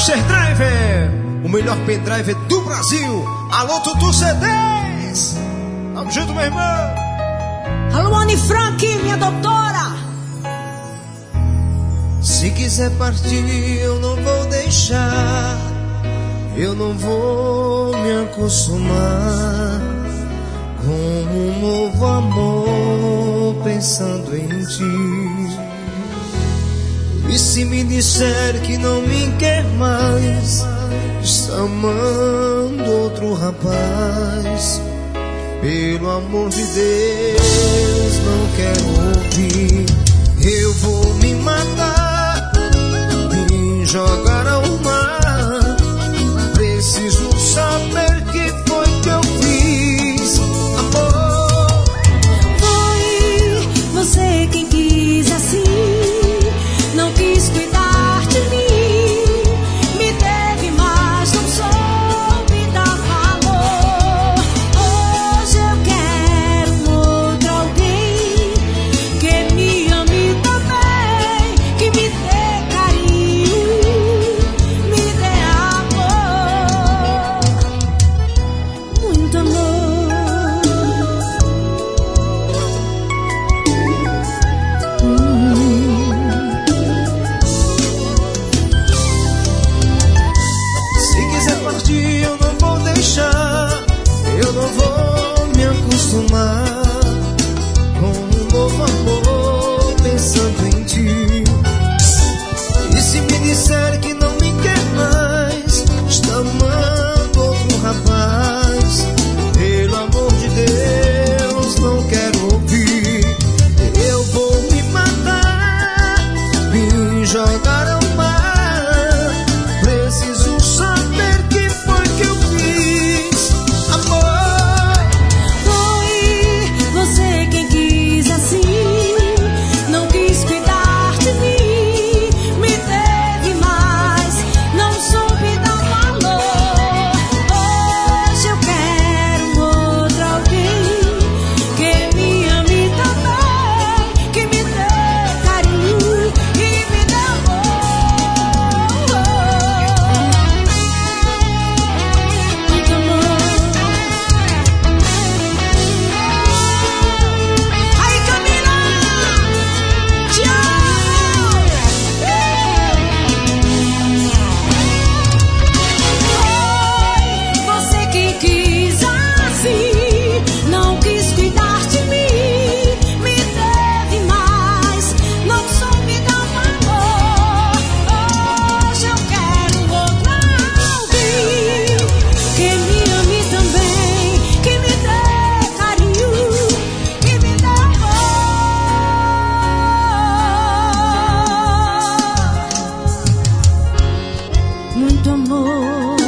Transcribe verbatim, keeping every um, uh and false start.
Master Driver, o melhor pendrive do Brasil. Alô, Tutu C Ds. Tamo junto, meu irmão. Alô, Anne Frank, minha doutora. Se quiser partir, eu não vou deixar. Eu não vou me acostumar com um novo amor pensando em ti. E se me disser que não me quer mais, está amando outro rapaz, pelo amor de Deus, não quero ouvir. Eu vou me matar, me jogar ao mar. Preciso saber que foi que eu fiz, amor. Foi você quem quis assim, não quis cuidar de mim, me teve, mas não soube dar valor. Hoje eu quero um outro alguém que me ame também, que me dê carinho, me dê amor, muito amor. Hum. Se quiser partir, eu não vou deixar. Eu não vou me acostumar com um novo amor pensando em ti. E se me disser que não me quer mais, está amando outro rapaz, pelo amor de Deus, não quero ouvir. Eu vou me matar, me jogar ao mar. Preciso saber que foi que eu fiz, amor. Foi você quem quis assim, não quis cuidar de mim, me teve, mas não soube dar valor. Hoje eu quero um outro alguém que me ame também, que me dê carinho e me dê amor, muito amor. Aí, Camila, tchau. Foi você quem quis assim, não quis cuidar de mim, me teve, mas não soube dar valor. Hoje eu quero outro alguém que me ame também, que me dê carinho, que me dê amor, muito amor.